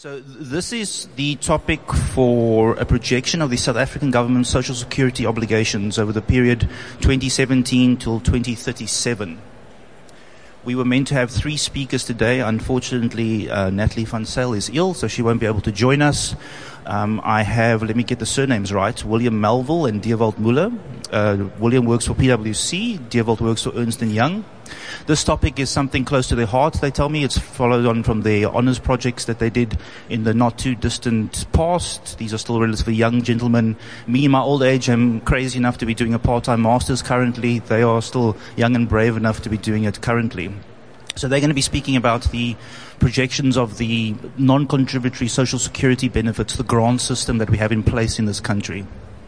So this is the topic for a projection of the South African government's social security obligations over the period 2017 till 2037. We were meant to have 3 speakers today. Unfortunately, Natalie van Zyl is ill, so she won't be able to join us. I have, let me get the surnames right, William Melville and Dewald Muller. William works for PwC, Dewald works for Ernst & Young. This topic is something close to their heart, they tell me. It's followed on from their honours projects that they did in the not too distant past. These are still relatively young gentlemen. Me in my old age, I'm crazy enough to be doing a part-time master's currently. They are still young and brave enough to be doing it currently. So they're going to be speaking about the projections of the non-contributory social security benefits, the grant system that we have in place in this country.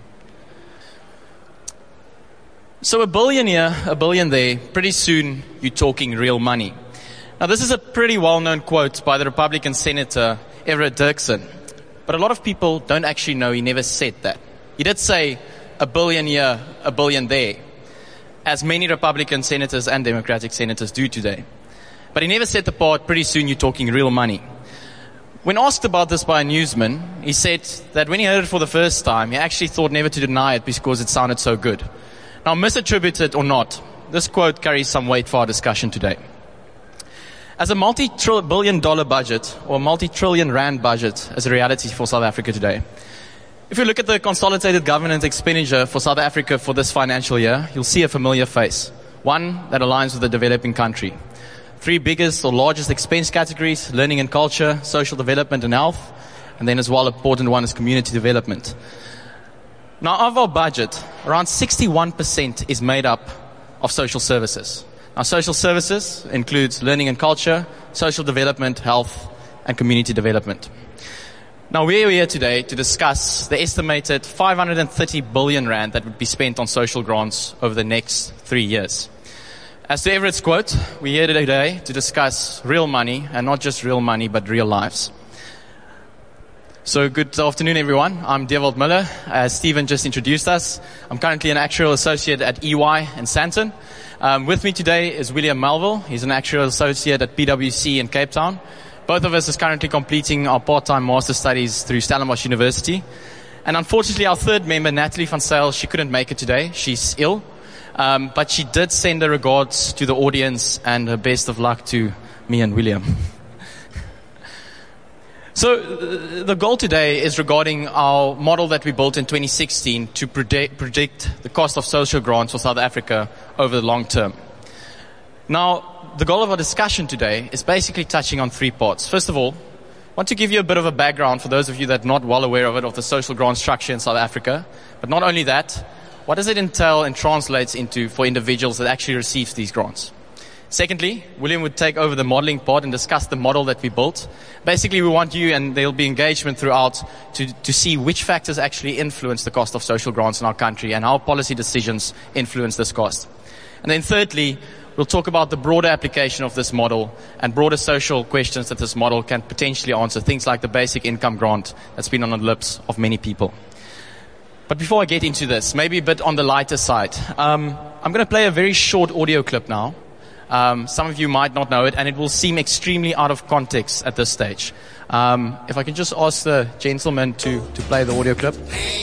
So $1 billion here, $1 billion there, pretty soon you're talking real money. Now this is a pretty well-known quote by the Republican Senator Everett Dirksen, but a lot of people don't actually know he never said that. He did say $1 billion here, $1 billion there, as many Republican senators and Democratic senators do today. But he never said the part, pretty soon you're talking real money. When asked about this by a newsman, he said that when he heard it for the first time, he actually thought never to deny it because it sounded so good. Now, misattributed or not, this quote carries some weight for our discussion today. As a multi-billion-dollar budget, or multi-trillion rand budget, is a reality for South Africa today. If you look at the consolidated government expenditure for South Africa for this financial year, you'll see a familiar face. One that aligns with the developing country. 3 biggest or largest expense categories: learning and culture, social development and health, and then as well, important one is community development. Now, of our budget, around 61% is made up of social services. Now, social services includes learning and culture, social development, health, and community development. Now, we're here today to discuss the estimated 530 billion rand that would be spent on social grants over the next 3 years. As to Everett's quote, we're here today to discuss real money, and not just real money, but real lives. So good afternoon, everyone. I'm Dewald Muller. As Stephen just introduced us, I'm currently an actuarial associate at EY in Sandton. With me today is William Melville. He's an actuarial associate at PwC in Cape Town. Both of us is currently completing our part-time master studies through Stellenbosch University. And unfortunately, our third member, Natalie van Zyl, she couldn't make it today. She's ill. But she did send her regards to the audience and her best of luck to me and William. So the goal today is regarding our model that we built in 2016 to predict the cost of social grants for South Africa over the long term. Now, the goal of our discussion today is basically touching on 3 parts. First of all, I want to give you a bit of a background for those of you that are not well aware of it, of the social grant structure in South Africa. But not only that, what does it entail and translates into for individuals that actually receive these grants? Secondly, William would take over the modeling part and discuss the model that we built. Basically, we want you, and there'll be engagement throughout, to see which factors actually influence the cost of social grants in our country and how policy decisions influence this cost. And then thirdly, we'll talk about the broader application of this model and broader social questions that this model can potentially answer, things like the basic income grant that's been on the lips of many people. But before I get into this, maybe a bit on the lighter side, I'm going to play a very short audio clip now. Some of you might not know it, and it will seem extremely out of context at this stage. If I can just ask the gentleman to play the audio clip.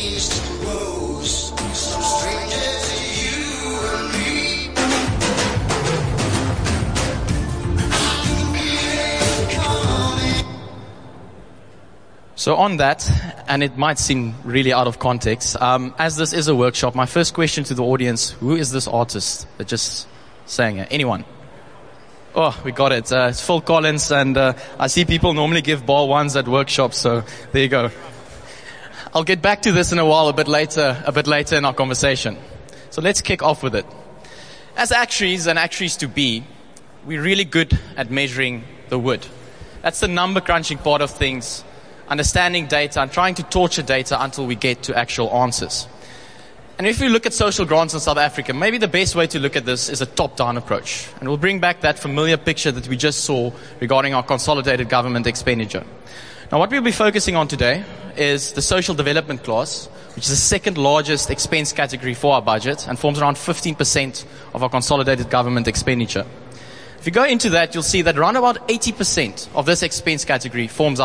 So on that, and it might seem really out of context, as this is a workshop, my first question to the audience: who is this artist that just sang it? Anyone? Oh, we got it. It's Phil Collins, and I see people normally give bar ones at workshops, so there you go. I'll get back to this in a while, a bit later in our conversation. So let's kick off with it. As actuaries and actuaries to be, we're really good at measuring the wood. That's the number crunching part of things, understanding data and trying to torture data until we get to actual answers. And if you look at social grants in South Africa, maybe the best way to look at this is a top-down approach. And we'll bring back that familiar picture that we just saw regarding our consolidated government expenditure. Now, what we'll be focusing on today is the social development class, which is the second largest expense category for our budget and forms around 15% of our consolidated government expenditure. If you go into that, you'll see that around about 80% of this expense category forms out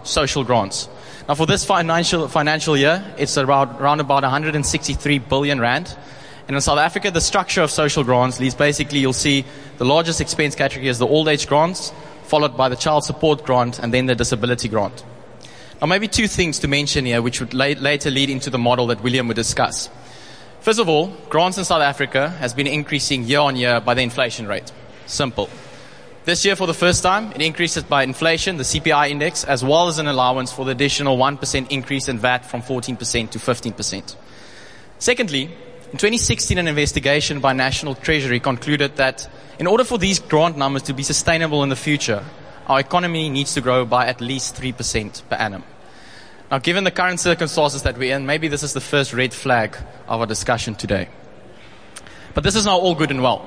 social grants. Now, for this financial year, it's around about 163 billion rand. And in South Africa, the structure of social grants leads basically, you'll see the largest expense category is the old age grants, followed by the child support grant, and then the disability grant. Now, maybe two things to mention here, which would later lead into the model that William would discuss. First of all, grants in South Africa has been increasing year on year by the inflation rate. Simple. This year, for the first time, it increases by inflation, the CPI index, as well as an allowance for the additional 1% increase in VAT from 14% to 15%. Secondly, in 2016, an investigation by National Treasury concluded that in order for these grant numbers to be sustainable in the future, our economy needs to grow by at least 3% per annum. Now, given the current circumstances that we're in, maybe this is the first red flag of our discussion today. But this is now all good and well.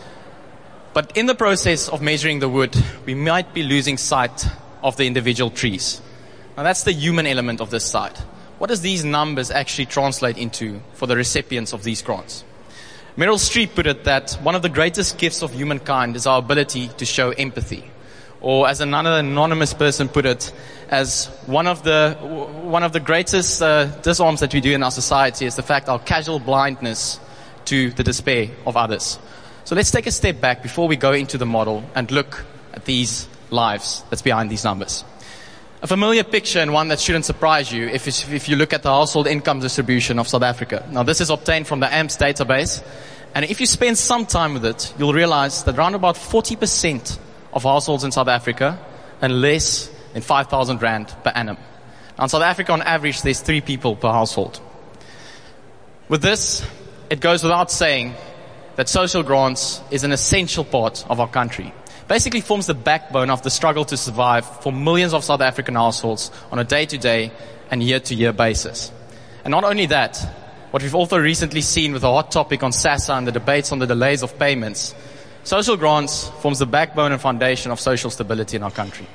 But in the process of measuring the wood, we might be losing sight of the individual trees. Now, that's the human element of this side. What does these numbers actually translate into for the recipients of these grants? Meryl Streep put it that one of the greatest gifts of humankind is our ability to show empathy. Or as another anonymous person put it, as one of the greatest disarms that we do in our society is the fact our casual blindness to the despair of others. So let's take a step back before we go into the model and look at these lives that's behind these numbers. A familiar picture, and one that shouldn't surprise you if you look at the household income distribution of South Africa. Now, this is obtained from the AMPS database, and if you spend some time with it, you'll realize that around about 40% of households in South Africa earn less than 5,000 rand per annum. Now, in South Africa, on average, there's 3 people per household. With this, it goes without saying that social grants is an essential part of our country. Basically forms the backbone of the struggle to survive for millions of South African households on a day-to-day and year-to-year basis. And not only that, what we've also recently seen with the hot topic on SASSA and the debates on the delays of payments, social grants forms the backbone and foundation of social stability in our country.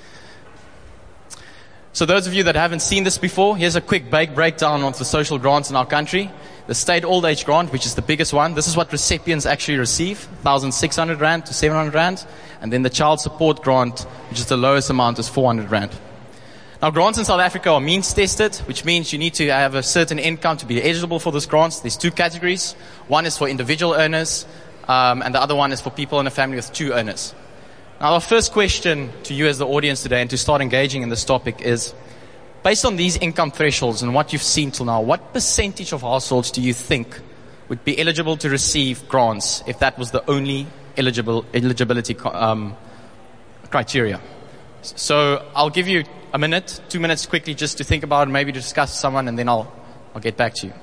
So those of you that haven't seen this before, here's a quick breakdown of the social grants in our country. The state old age grant, which is the biggest one, this is what recipients actually receive, 1,600 rand to 700 rand. And then the child support grant, which is the lowest amount, is 400 rand. Now, grants in South Africa are means tested, which means you need to have a certain income to be eligible for those grants. There's 2 categories. One is for individual earners, and the other one is for people in a family with 2 earners. Now, our first question to you as the audience today, and to start engaging in this topic, is, based on these income thresholds and what you've seen till now, what percentage of households do you think would be eligible to receive grants if that was the only eligibility criteria? So I'll give you a minute, 2 minutes quickly just to think about it, maybe to discuss with someone, and then I'll get back to you.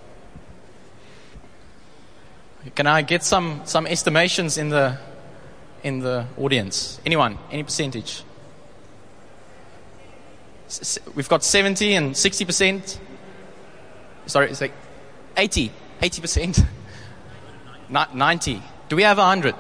Can I get some estimations in the audience? Anyone? Any percentage? We've got 70 and 60%. Sorry, it's like 80%. 90. Do we have 100?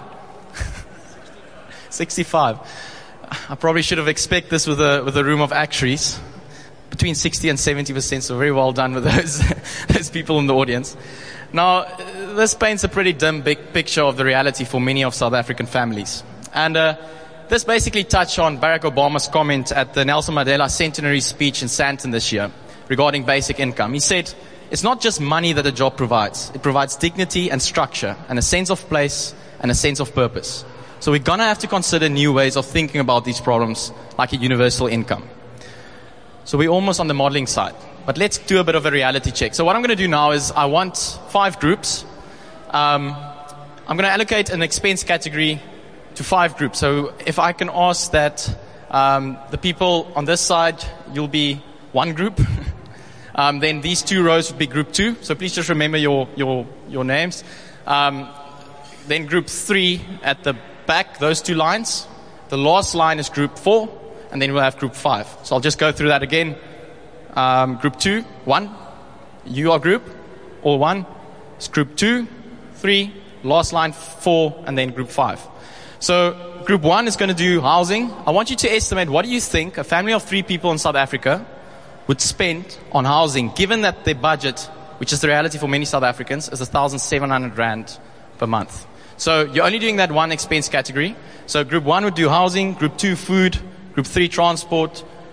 65. I probably should have expected this with a room of actuaries. Between 60 and 70%, so very well done with those people in the audience. Now, this paints a pretty dim big picture of the reality for many of South African families. And this basically touched on Barack Obama's comment at the Nelson Mandela centenary speech in Sandton this year regarding basic income. He said, it's not just money that a job provides. It provides dignity and structure and a sense of place and a sense of purpose. So we're going to have to consider new ways of thinking about these problems, like a universal income. So we're almost on the modeling side. But let's do a bit of a reality check. So what I'm going to do now is I want 5 groups. I'm going to allocate an expense category to 5 groups. So if I can ask that the people on this side, you'll be one group. Then these 2 rows would be group 2. So please just remember your names. Then group 3 at the back, those 2 lines. The last line is group 4, and then we'll have group 5. So I'll just go through that again. Group 2, 1. You are group, all 1. It's group 2, 3, last line 4, and then group 5. So group 1 is going to do housing. I want you to estimate, what do you think a family of 3 people in South Africa would spend on housing, given that their budget, which is the reality for many South Africans, is 1,700 rand per month. So you're only doing that one expense category. So group 1 would do housing, group 2 food, group 3 transport,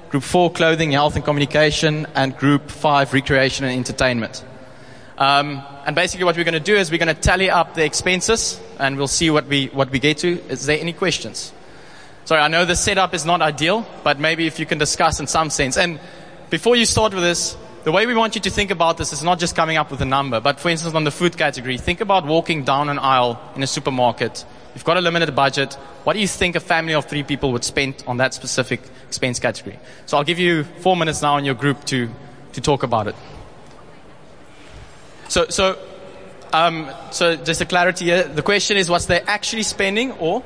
Group 4, clothing, health and communication, and Group 5, recreation and entertainment. And basically what we're going to do is we're going to tally up the expenses, and we'll see what we get to. Is there any questions? Sorry, I know the setup is not ideal, but maybe if you can discuss in some sense. And before you start with this, the way we want you to think about this is not just coming up with a number, but for instance on the food category, think about walking down an aisle in a supermarket. You've got a limited budget. What do you think a family of 3 people would spend on that specific expense category? So I'll give you 4 minutes now in your group to talk about it. So just a clarity here. The question is what's they actually spending or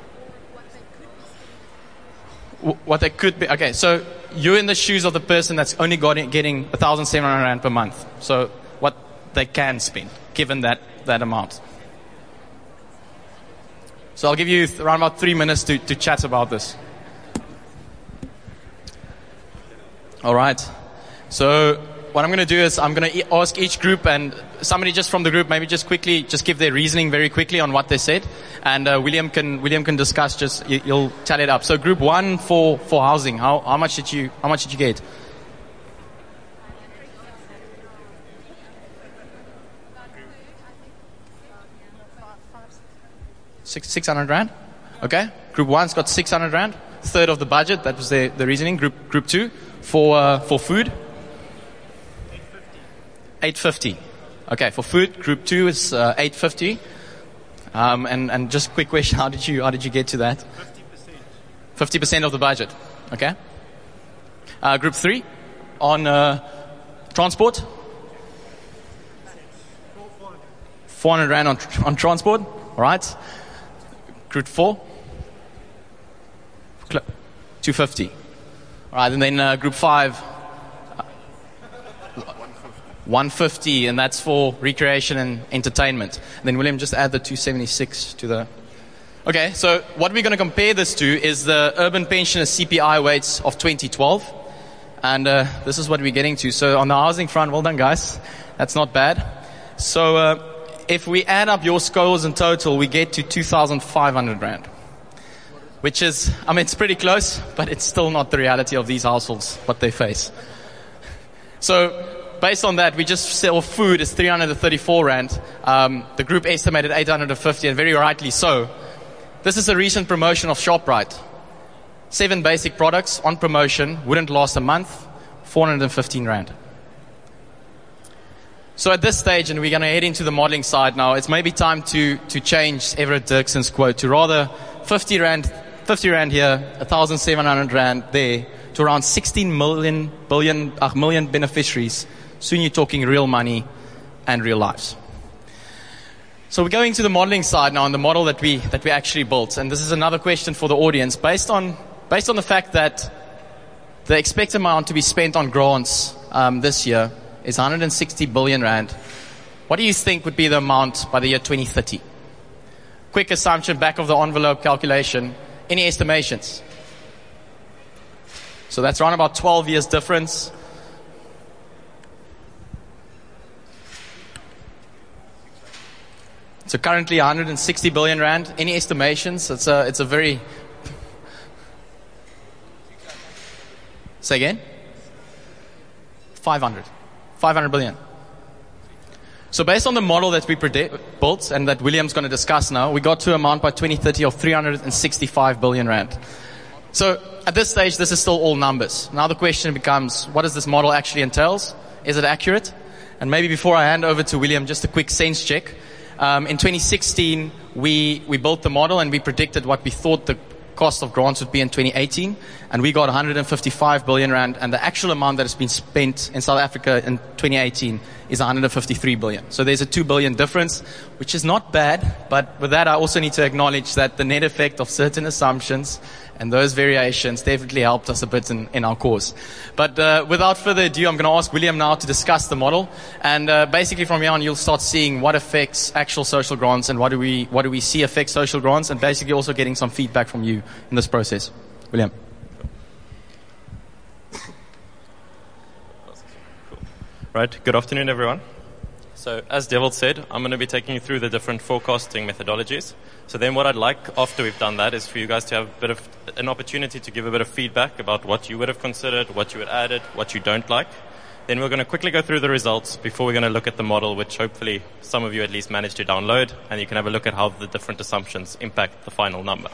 what they could be. Okay, so you're in the shoes of the person that's only getting 1,700 rand per month. So what they can spend, given that amount. So I'll give you around about 3 minutes to chat about this. All right. So what I'm going to do is I'm going to ask each group, and somebody just from the group maybe just quickly just give their reasoning very quickly on what they said, and William can discuss. Just you'll tally it up. So group 1 for housing, how much did you get? $600 rand. Okay. Group 1's got 600 rand, third of the budget. That was the reasoning. Group 2 for food. 850. Okay, for food, group 2 is 850. And just quick question, how did you get to that? 50% of the budget. Okay. Group 3 on transport. 400 rand on transport. All right. Group 4. 250. All right, and then group 5. 150, and that's for recreation and entertainment. And then William, just add the 276 to the... Okay, so what we're going to compare this to is the urban pensioner CPI weights of 2012. And this is what we're getting to. So on the housing front, well done guys. That's not bad. So if we add up your scores in total, we get to 2,500 rand. Which is, I mean, it's pretty close, but it's still not the reality of these households, what they face. So based on that, we just sell food is 334 rand. The group estimated 850, and very rightly so. This is a recent promotion of ShopRite. 7 basic products on promotion, wouldn't last a month, 415 rand. So at this stage, and we're going to head into the modeling side now, it's maybe time to change Everett Dirkson's quote to rather 50 rand here, 1,700 rand there, to around 16 million beneficiaries. Soon you're talking real money and real lives. So we're going to the modeling side now, and the model that we actually built. And this is another question for the audience. Based on the fact that the expected amount to be spent on grants this year is 160 billion rand, what do you think would be the amount by the year 2030? Quick assumption, back of the envelope calculation. Any estimations? So that's around about 12 years difference. So currently 160 billion rand. Any estimations? It's a very... Say again? 500 billion. So based on the model that we built and that William's going to discuss now, we got to an amount by 2030 of 365 billion rand. So at this stage, this is still all numbers. Now the question becomes, what does this model actually entails? Is it accurate? And maybe before I hand over to William, just a quick sense check. In 2016, we built the model and we predicted what we thought the cost of grants would be in 2018, and we got 155 billion rand, and the actual amount that has been spent in South Africa in 2018 is 153 billion. So there's a 2 billion difference, which is not bad, but with that I also need to acknowledge that the net effect of certain assumptions and those variations definitely helped us a bit in our cause. But without further ado, I'm going to ask William now to discuss the model, and basically from here on you'll start seeing what affects actual social grants and what do we see affect social grants, and basically also getting some feedback from you in this process. William. Right. Good afternoon, everyone. So as Devil said, I'm going to be taking you through the different forecasting methodologies. So then what I'd like after we've done that is for you guys to have a bit of an opportunity to give a bit of feedback about what you would have considered, what you had added, what you don't like. Then we're going to quickly go through the results before we're going to look at the model, which hopefully some of you at least managed to download, and you can have a look at how the different assumptions impact the final number.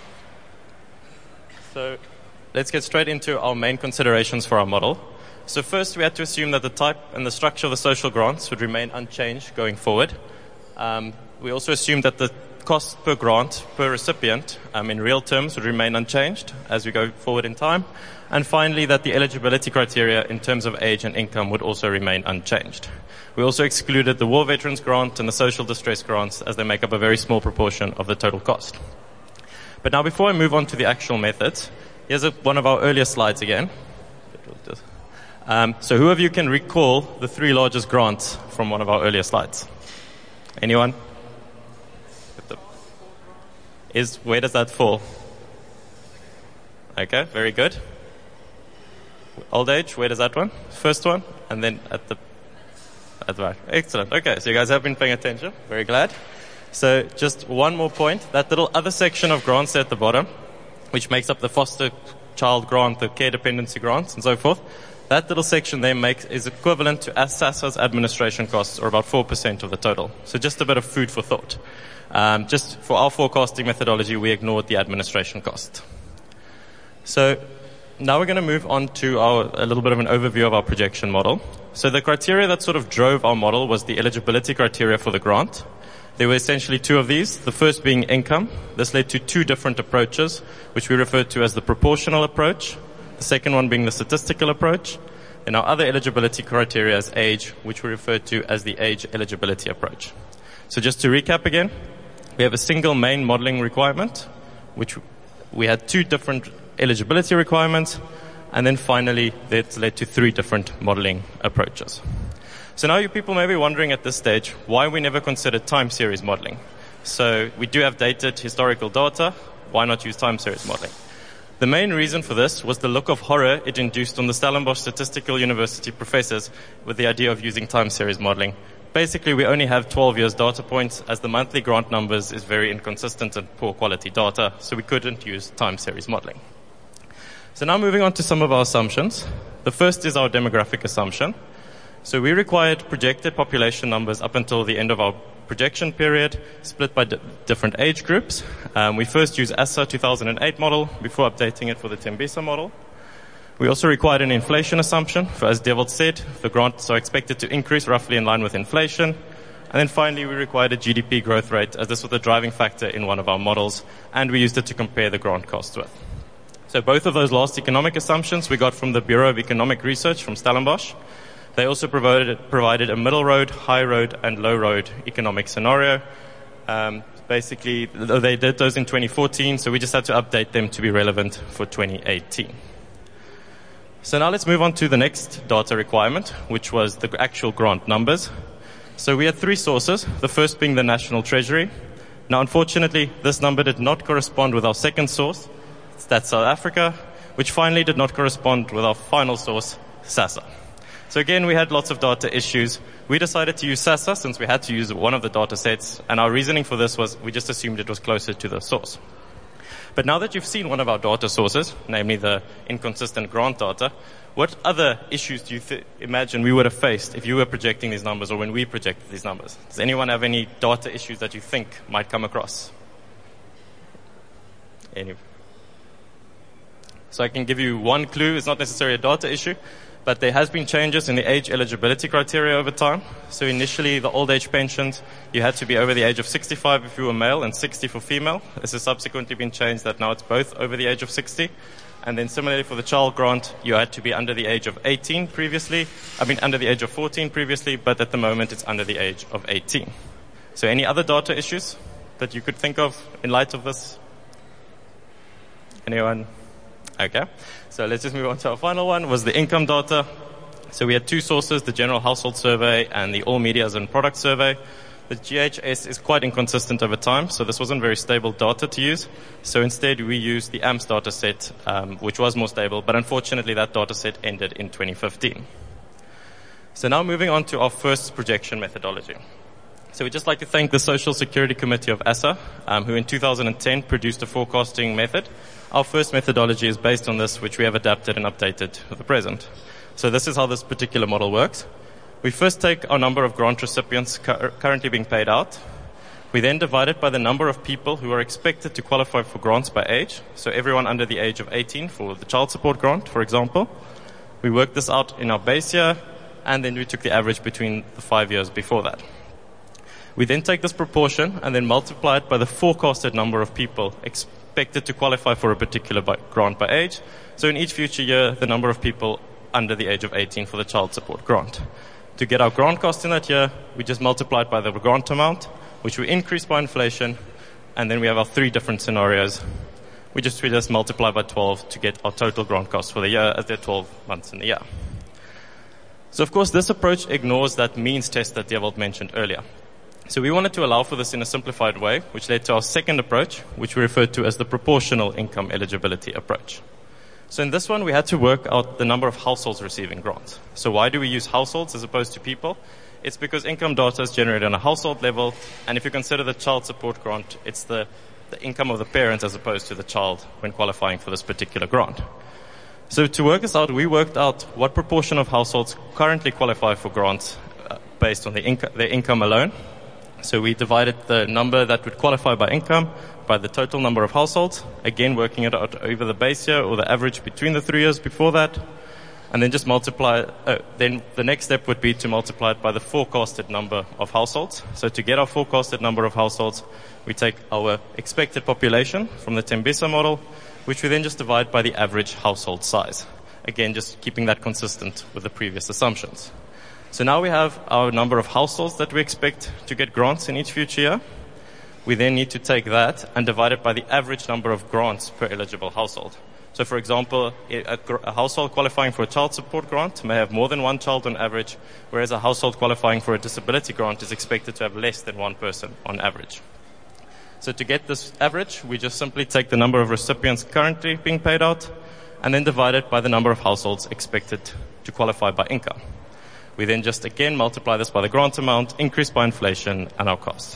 So let's get straight into our main considerations for our model. So first, we had to assume that the type and the structure of the social grants would remain unchanged going forward. We also assumed that the cost per grant per recipient in real terms would remain unchanged as we go forward in time. And finally, that the eligibility criteria in terms of age and income would also remain unchanged. We also excluded the War Veterans Grant and the Social Distress Grants as they make up a very small proportion of the total cost. But now before I move on to the actual methods, here's one of our earlier slides again. So who of you can recall the three largest grants from one of our earlier slides? Anyone? Where does that fall? Okay, very good. Old age, where does that one? First one, and then at the back. Excellent. Okay, so you guys have been paying attention. Very glad. So just one more point. That little other section of grants at the bottom, which makes up the foster child grant, the care dependency grants, and so forth. That little section there is equivalent to SASSA's administration costs, or about 4% of the total. So just a bit of food for thought. Just for our forecasting methodology, we ignored the administration cost. So now we're going to move on to a little bit of an overview of our projection model. So the criteria that sort of drove our model was the eligibility criteria for the grant. There were essentially two of these, the first being income. This led to two different approaches, which we referred to as the proportional approach. The second one being the statistical approach, and our other eligibility criteria is age, which we refer to as the age eligibility approach. So just to recap again, we have a single main modeling requirement, which we had two different eligibility requirements, and then finally that's led to three different modeling approaches. So now you people may be wondering at this stage why we never considered time series modeling. So we do have dated historical data, why not use time series modeling? The main reason for this was the look of horror it induced on the Stellenbosch Statistical University professors with the idea of using time series modeling. Basically, we only have 12 years data points, as the monthly grant numbers is very inconsistent and poor quality data, so we couldn't use time series modeling. So now moving on to some of our assumptions. The first is our demographic assumption. So we required projected population numbers up until the end of our projection period, split by different age groups. We first used ASSA 2008 model before updating it for the Tembisa model. We also required an inflation assumption, for as Devil said, the grants are expected to increase roughly in line with inflation. And then finally, we required a GDP growth rate, as this was the driving factor in one of our models, and we used it to compare the grant costs with. So both of those last economic assumptions we got from the Bureau of Economic Research from Stellenbosch. They also provided a middle road, high road, and low road economic scenario. Basically, they did those in 2014, so we just had to update them to be relevant for 2018. So now let's move on to the next data requirement, which was the actual grant numbers. So we had three sources, the first being the National Treasury. Now, unfortunately, this number did not correspond with our second source, that's South Africa, which finally did not correspond with our final source, SASSA. So again, we had lots of data issues. We decided to use SASSA since we had to use one of the data sets, and our reasoning for this was we just assumed it was closer to the source. But now that you've seen one of our data sources, namely the inconsistent grant data, what other issues do you imagine we would have faced if you were projecting these numbers or when we projected these numbers? Does anyone have any data issues that you think might come across? Any? So I can give you one clue. It's not necessarily a data issue, but there has been changes in the age eligibility criteria over time. So initially, the old age pensions, you had to be over the age of 65 if you were male and 60 for female. This has subsequently been changed that now it's both over the age of 60. And then similarly for the child grant, you had to be under the age of 18 previously. Under the age of 14 previously, but at the moment it's under the age of 18. So any other data issues that you could think of in light of this? Anyone? Okay. So let's just move on to our final one, was the income data. So we had two sources, the General Household Survey and the All Medias and Product Survey. The GHS is quite inconsistent over time, so this wasn't very stable data to use. So instead, we used the AMS data set, which was more stable, but unfortunately, that data set ended in 2015. So now moving on to our first projection methodology. So we'd just like to thank the Social Security Committee of ASSA, who in 2010 produced a forecasting method. Our first methodology is based on this, which we have adapted and updated for the present. So this is how this particular model works. We first take our number of grant recipients currently being paid out. We then divide it by the number of people who are expected to qualify for grants by age. So everyone under the age of 18 for the child support grant, for example. We worked this out in our base year, and then we took the average between the 5 years before that. We then take this proportion and then multiply it by the forecasted number of people expected to qualify for a particular grant by age. So in each future year, the number of people under the age of 18 for the child support grant. To get our grant cost in that year, we just multiply it by the grant amount, which we increase by inflation, and then we have our 3 different scenarios. We just multiply by 12 to get our total grant cost for the year, as there are 12 months in the year. So of course, this approach ignores that means test that Dewald mentioned earlier. So we wanted to allow for this in a simplified way, which led to our second approach, which we referred to as the proportional income eligibility approach. So in this one, we had to work out the number of households receiving grants. So why do we use households as opposed to people? It's because income data is generated on a household level, and if you consider the child support grant, it's the income of the parents as opposed to the child when qualifying for this particular grant. So to work this out, we worked out what proportion of households currently qualify for grants based on their income alone. So we divided the number that would qualify by income by the total number of households, again working it out over the base year or the average between the 3 years before that, and then just multiply. Then the next step would be to multiply it by the forecasted number of households. So to get our forecasted number of households, we take our expected population from the Tembisa model, which we then just divide by the average household size. Again, just keeping that consistent with the previous assumptions. So now we have our number of households that we expect to get grants in each future year. We then need to take that and divide it by the average number of grants per eligible household. So for example, a household qualifying for a child support grant may have more than one child on average, whereas a household qualifying for a disability grant is expected to have less than one person on average. So to get this average, we just simply take the number of recipients currently being paid out and then divide it by the number of households expected to qualify by income. We then just again multiply this by the grant amount, increase by inflation, and our cost.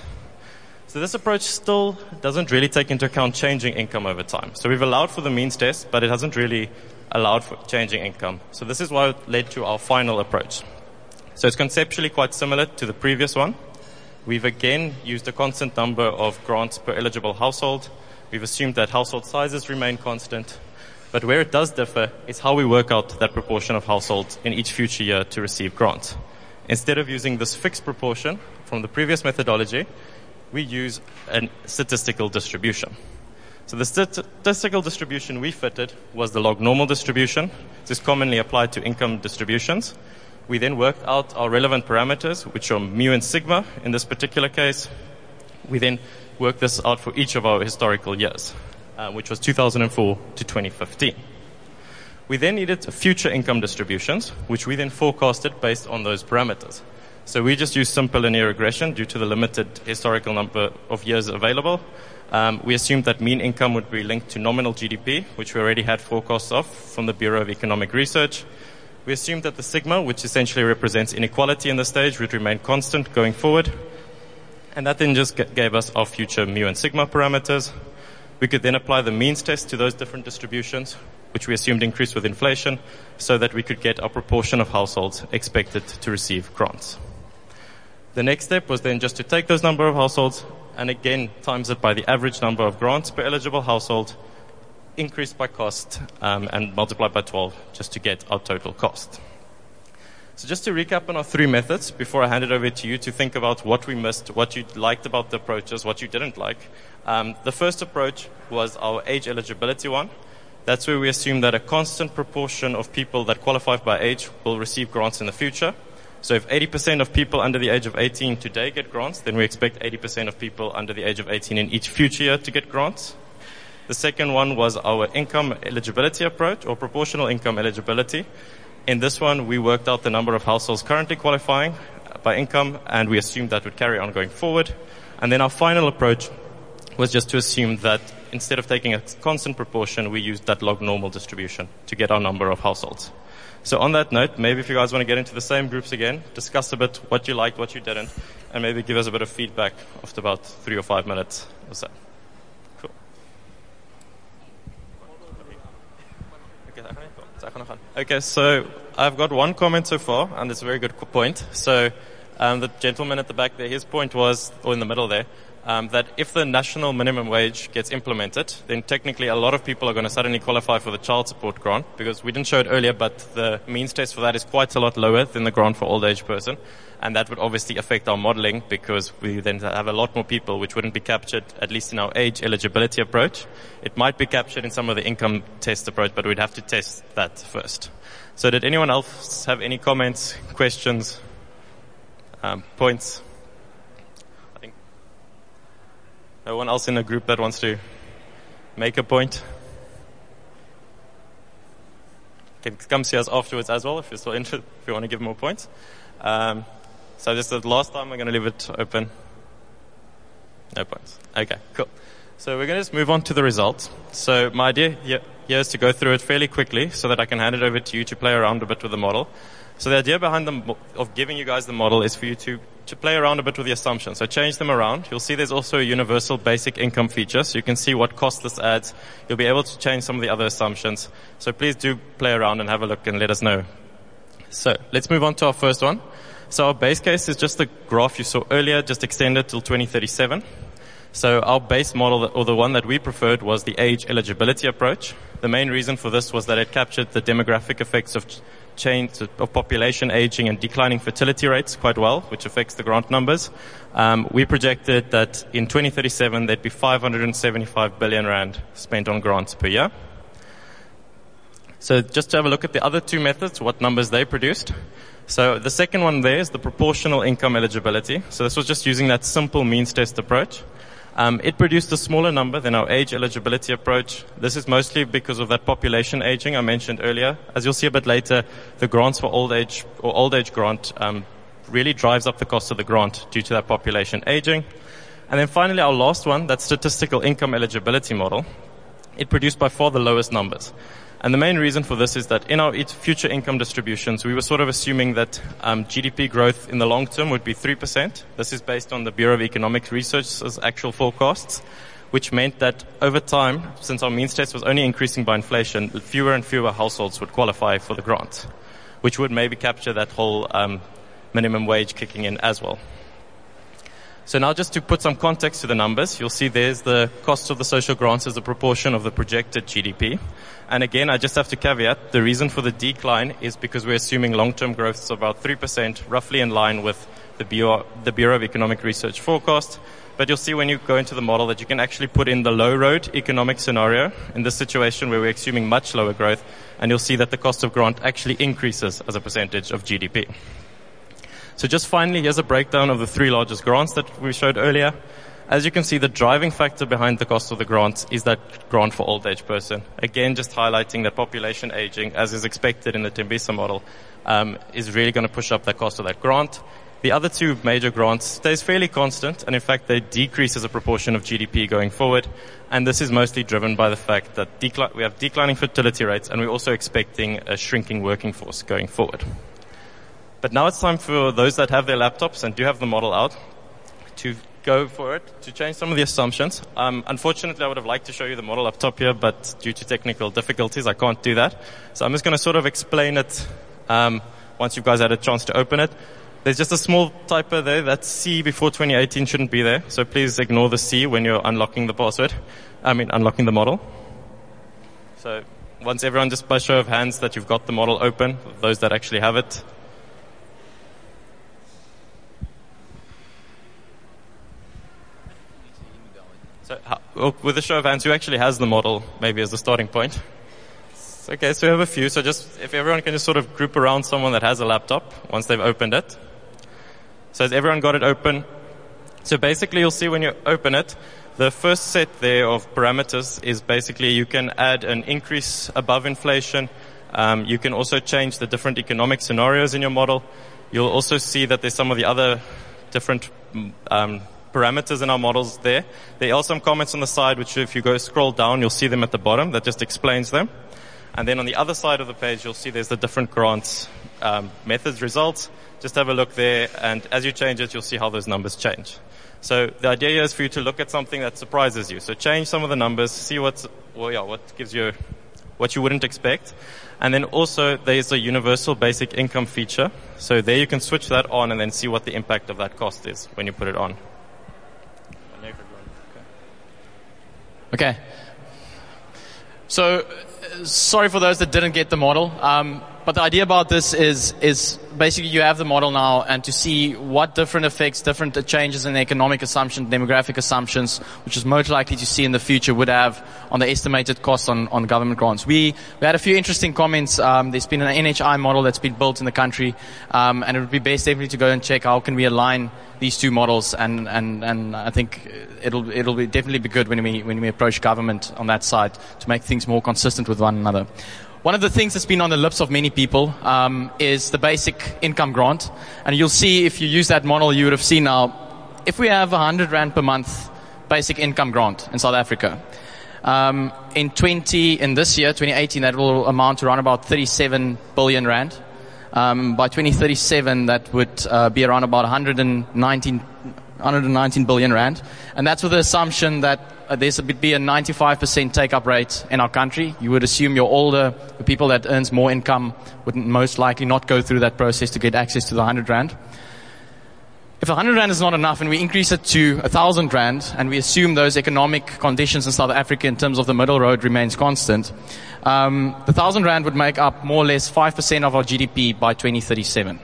So this approach still doesn't really take into account changing income over time. So we've allowed for the means test, but it hasn't really allowed for changing income. So this is why it led to our final approach. So it's conceptually quite similar to the previous one. We've again used a constant number of grants per eligible household. We've assumed that household sizes remain constant. But where it does differ is how we work out that proportion of households in each future year to receive grants. Instead of using this fixed proportion from the previous methodology, we use a statistical distribution. So the statistical distribution we fitted was the log normal distribution. This is commonly applied to income distributions. We then worked out our relevant parameters, which are mu and sigma in this particular case. We then worked this out for each of our historical years, which was 2004 to 2015. We then needed future income distributions, which we then forecasted based on those parameters. So we just used simple linear regression due to the limited historical number of years available. We assumed that mean income would be linked to nominal GDP, which we already had forecasts of from the Bureau of Economic Research. We assumed that the sigma, which essentially represents inequality in the stage, would remain constant going forward. And that then just gave us our future mu and sigma parameters. We could then apply the means test to those different distributions, which we assumed increased with inflation, so that we could get our proportion of households expected to receive grants. The next step was then just to take those number of households and again times it by the average number of grants per eligible household, increased by cost, and multiply by 12 just to get our total cost. So just to recap on our 3 methods before I hand it over to you to think about what we missed, what you liked about the approaches, what you didn't like. The first approach was our age eligibility one. That's where we assume that a constant proportion of people that qualify by age will receive grants in the future. So if 80% of people under the age of 18 today get grants, then we expect 80% of people under the age of 18 in each future year to get grants. The second one was our income eligibility approach, or proportional income eligibility. In this one, we worked out the number of households currently qualifying by income, and we assumed that would carry on going forward. And then our final approach was just to assume that instead of taking a constant proportion, we used that log normal distribution to get our number of households. So on that note, maybe if you guys want to get into the same groups again, discuss a bit what you liked, what you didn't, and maybe give us a bit of feedback after about 3 or 5 minutes or so. Cool. Okay, so I've got one comment so far, and it's a very good point. So the gentleman at the back there, his point was, or in the middle there, that if the national minimum wage gets implemented, then technically a lot of people are going to suddenly qualify for the child support grant, because we didn't show it earlier, but the means test for that is quite a lot lower than the grant for old age person. And that would obviously affect our modeling, because we then have a lot more people which wouldn't be captured, at least in our age eligibility approach. It might be captured in some of the income test approach, but we'd have to test that first. So did anyone else have any comments, questions, points? I think no one else in the group that wants to make a point. Can come see us afterwards as well if you're still interested, if you want to give more points. So this is the last time we're going to leave it open. No points. Okay, cool. So we're going to just move on to the results. So my idea here is to go through it fairly quickly so that I can hand it over to you to play around a bit with the model. So the idea behind of giving you guys the model is for you to play around a bit with the assumptions. So change them around. You'll see there's also a universal basic income feature, so you can see what cost this adds. You'll be able to change some of the other assumptions. So please do play around and have a look and let us know. So let's move on to our first one. So our base case is just the graph you saw earlier, just extended till 2037. So our base model, or the one that we preferred, was the age eligibility approach. The main reason for this was that it captured the demographic effects of change of population aging and declining fertility rates quite well, which affects the grant numbers. We projected that in 2037 there'd be 575 billion rand spent on grants per year. So just to have a look at the other two methods, what numbers they produced. So the second one there is the proportional income eligibility. So this was just using that simple means test approach. It produced a smaller number than our age eligibility approach. This is mostly because of that population aging I mentioned earlier. As you'll see a bit later, the grants for old age or old age grant really drives up the cost of the grant due to that population aging. And then finally, our last one, that statistical income eligibility model, it produced by far the lowest numbers. And the main reason for this is that in our future income distributions, we were sort of assuming that GDP growth in the long term would be 3%. This is based on the Bureau of Economic Research's actual forecasts, which meant that over time, since our means test was only increasing by inflation, fewer and fewer households would qualify for the grant, which would maybe capture that whole minimum wage kicking in as well. So now just to put some context to the numbers, you'll see there's the cost of the social grants as a proportion of the projected GDP. And again, I just have to caveat, the reason for the decline is because we're assuming long-term growth is about 3%, roughly in line with the Bureau of Economic Research forecast. But you'll see when you go into the model that you can actually put in the low-road economic scenario in this situation where we're assuming much lower growth, and you'll see that the cost of grant actually increases as a percentage of GDP. So just finally, here's a breakdown of the three largest grants that we showed earlier. As you can see, the driving factor behind the cost of the grants is that grant for old age person. Again, just highlighting that population aging, as is expected in the Tembisa model, is really going to push up the cost of that grant. The other two major grants stays fairly constant, and in fact, they decrease as a proportion of GDP going forward. And this is mostly driven by the fact that we have declining fertility rates, and we're also expecting a shrinking working force going forward. But now it's time for those that have their laptops and do have the model out to go for it, to change some of the assumptions. Unfortunately, I would have liked to show you the model up top here, but due to technical difficulties, I can't do that. So I'm just going to sort of explain it once you guys had a chance to open it. There's just a small typo there. That C before 2018 shouldn't be there. So please ignore the C when you're unlocking the unlocking the model. So once everyone, just by show of hands, that you've got the model open, those that actually have it. So with a show of hands, who actually has the model, maybe as a starting point? Okay, so we have a few. So just, if everyone can just sort of group around someone that has a laptop once they've opened it. So has everyone got it open? So basically, you'll see when you open it, the first set there of parameters is basically you can add an increase above inflation. You can also change the different economic scenarios in your model. You'll also see that there's some of the other different parameters in our models there. There are some comments on the side, which if you go scroll down, you'll see them at the bottom. That just explains them. And then on the other side of the page, you'll see there's the different grants methods results. Just have a look there, and as you change it, you'll see how those numbers change. So the idea here is for you to look at something that surprises you. So change some of the numbers, see what gives you what you wouldn't expect. And then also there's a universal basic income feature. So there you can switch that on and then see what the impact of that cost is when you put it on. Okay. So, sorry for those that didn't get the model. But the idea about this is basically you have the model now, and to see what different effects, different changes in economic assumptions, demographic assumptions, which is most likely to see in the future, would have on the estimated costs on government grants. We had a few interesting comments. There's been an NHI model that's been built in the country, and it would be best definitely to go and check how can we align these two models, and I think it'll definitely be good when we approach government on that side to make things more consistent with one another. One of the things that's been on the lips of many people is the basic income grant. And you'll see if you use that model, you would have seen now, if we have 100 Rand per month basic income grant in South Africa, in this year, 2018, that will amount to around about 37 billion Rand. By 2037, that would be around about 119 billion Rand. And that's with the assumption that there's would be a 95% take-up rate in our country. You would assume you're older, the people that earns more income would most likely not go through that process to get access to the 100 Rand. If 100 Rand is not enough and we increase it to 1,000 Rand, and we assume those economic conditions in South Africa in terms of the middle road remains constant, the 1,000 Rand would make up more or less 5% of our GDP by 2037.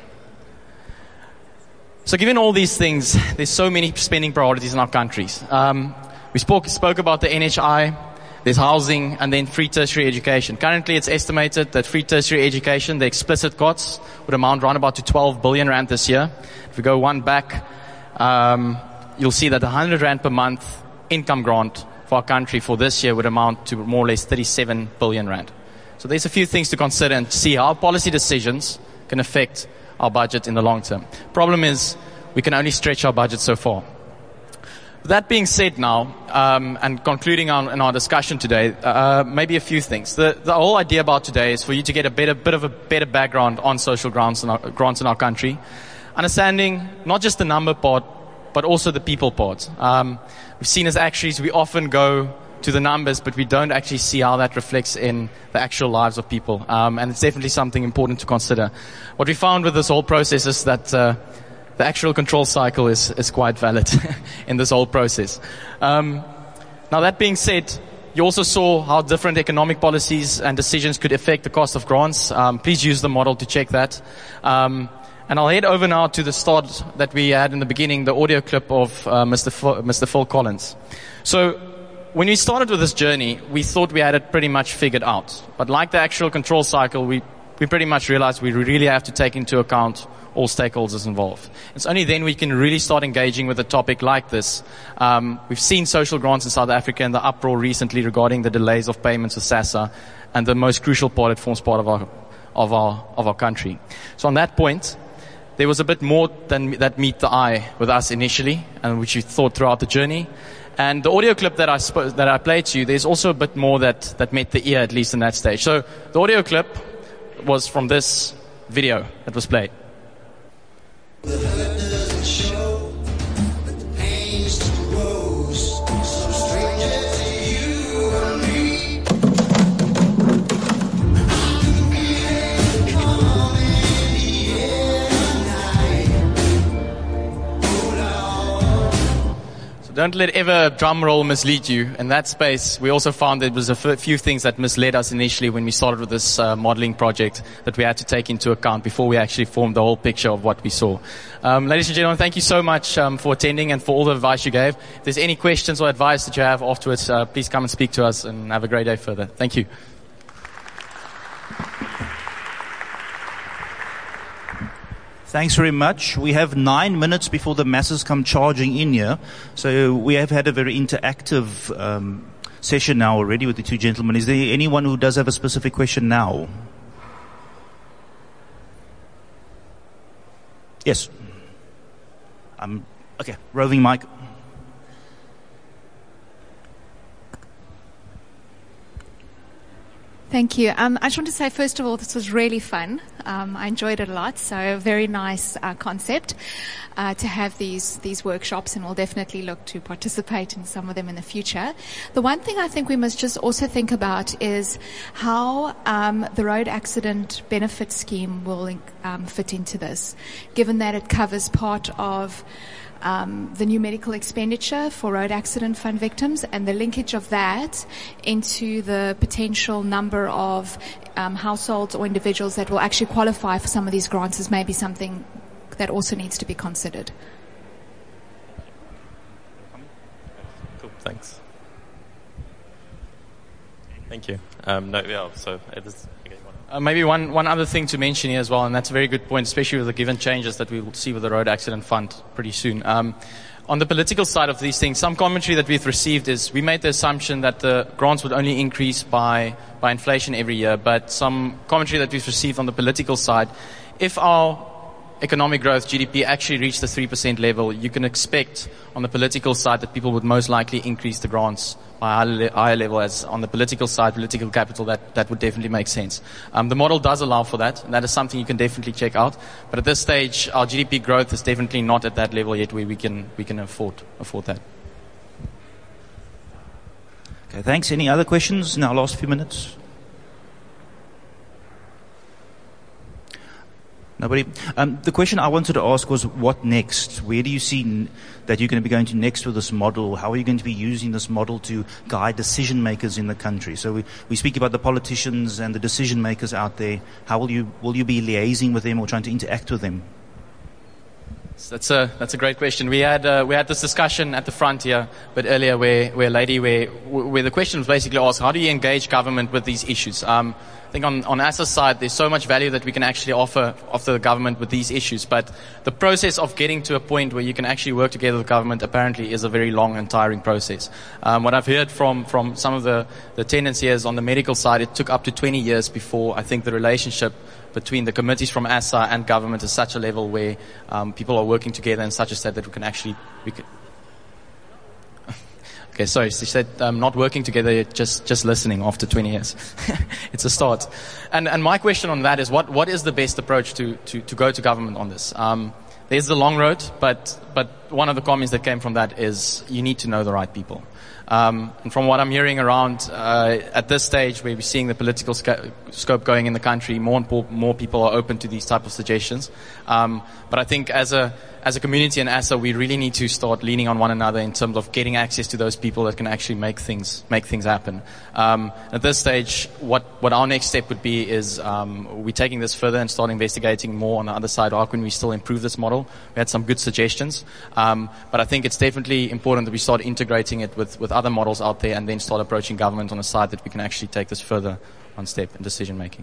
So given all these things, there's so many spending priorities in our countries. We spoke about the NHI, there's housing, and then free tertiary education. Currently, it's estimated that free tertiary education, the explicit costs, would amount around about to 12 billion Rand this year. If we go one back, you'll see that the 100 Rand per month income grant for our country for this year would amount to more or less 37 billion Rand. So there's a few things to consider and see how policy decisions can affect our budget in the long term. Problem is, we can only stretch our budget so far. That being said now, and concluding in our discussion today, maybe a few things. The whole idea about today is for you to get a bit of a better background on social grants in our country. Understanding not just the number part, but also the people part. We've seen as actuaries, we often go to the numbers, but we don't actually see how that reflects in the actual lives of people. And it's definitely something important to consider. What we found with this whole process is that the actual control cycle is quite valid in this whole process. Now that being said, you also saw how different economic policies and decisions could affect the cost of grants. Please use the model to check that. And I'll head over now to the start that we had in the beginning, the audio clip of Mr. Phil Collins. So when we started with this journey, we thought we had it pretty much figured out. But like the actual control cycle, we pretty much realized we really have to take into account all stakeholders involved. It's only then we can really start engaging with a topic like this. We've seen social grants in South Africa and the uproar recently regarding the delays of payments with SASSA, and the most crucial part, it forms part of our country. So on that point, there was a bit more than that meet the eye with us initially, and which we thought throughout the journey. And the audio clip that I played to you, there's also a bit more that met the ear, at least in that stage. So the audio clip was from this video that was played. The hurt doesn't show, but the pain still grows. Some stranger to you and me. You can come in the air tonight. Hold on. So don't let ever drum roll mislead you. In that space, we also found there was a few things that misled us initially when we started with this modeling project that we had to take into account before we actually formed the whole picture of what we saw. Ladies and gentlemen, thank you so much for attending and for all the advice you gave. If there's any questions or advice that you have afterwards, please come and speak to us, and have a great day further. Thank you. Thanks very much. We have 9 minutes before the masses come charging in here. So we have had a very interactive session now already with the two gentlemen. Is there anyone who does have a specific question now? Yes. Okay, roving mic. Thank you. I just want to say, first of all, this was really fun. I enjoyed it a lot. So very nice concept to have these workshops, and we'll definitely look to participate in some of them in the future. The one thing I think we must just also think about is how the road accident benefit scheme will fit into this, given that it covers part of the new medical expenditure for road accident fund victims, and the linkage of that into the potential number of households or individuals that will actually qualify for some of these grants is maybe something that also needs to be considered. Cool, thanks. Thank you. So it is. Maybe one other thing to mention here as well, and that's a very good point, especially with the given changes that we will see with the road accident fund pretty soon. On the political side of these things, some commentary that we've received is we made the assumption that the grants would only increase by inflation every year, but some commentary that we've received on the political side, if our economic growth, GDP, actually reached the 3% level, you can expect on the political side that people would most likely increase the grants by a higher level. As on the political side, political capital, that would definitely make sense. The model does allow for that, and that is something you can definitely check out. But at this stage, our GDP growth is definitely not at that level yet where we can afford that. Okay, thanks. Any other questions in our last few minutes? Nobody? The question I wanted to ask was, what next? Where do you see that you're going to be going to next with this model? How are you going to be using this model to guide decision makers in the country? So we speak about the politicians and the decision makers out there. How will you be liaising with them or trying to interact with them? That's a great question. We had this discussion at the front here, but earlier where the question was basically asked, how do you engage government with these issues? I think on ASSA's side, there's so much value that we can actually offer the government with these issues. But the process of getting to a point where you can actually work together with government apparently is a very long and tiring process. What I've heard from some of the tenants here is on the medical side, it took up to 20 years before I think the relationship between the committees from ASSA and government is such a level where people are working together in such a state that we can. Okay, sorry. She said not working together, just listening after 20 years. It's a start. And my question on that is what is the best approach to go to government on this? There's the long road, but one of the comments that came from that is you need to know the right people. And from what I'm hearing around at this stage where we're seeing the political scope going in the country, more people are open to these type of suggestions. But I think as a community and ASSA, we really need to start leaning on one another in terms of getting access to those people that can actually make things happen. At this stage, what our next step would be is we're taking this further and start investigating more on the other side. How can we still improve this model? We had some good suggestions, but I think it's definitely important that we start integrating it with other models out there and then start approaching government on a side that we can actually take this further one step in decision making.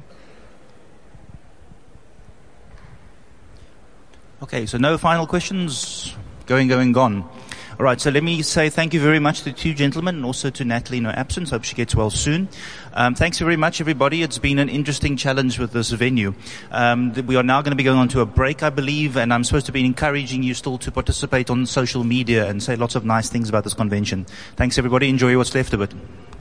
Okay, so no final questions? Going, gone. All right, so let me say thank you very much to the two gentlemen and also to Natalie in her absence. Hope she gets well soon. Thanks very much, everybody. It's been an interesting challenge with this venue. We are now going to be going on to a break, I believe, and I'm supposed to be encouraging you still to participate on social media and say lots of nice things about this convention. Thanks, everybody. Enjoy what's left of it.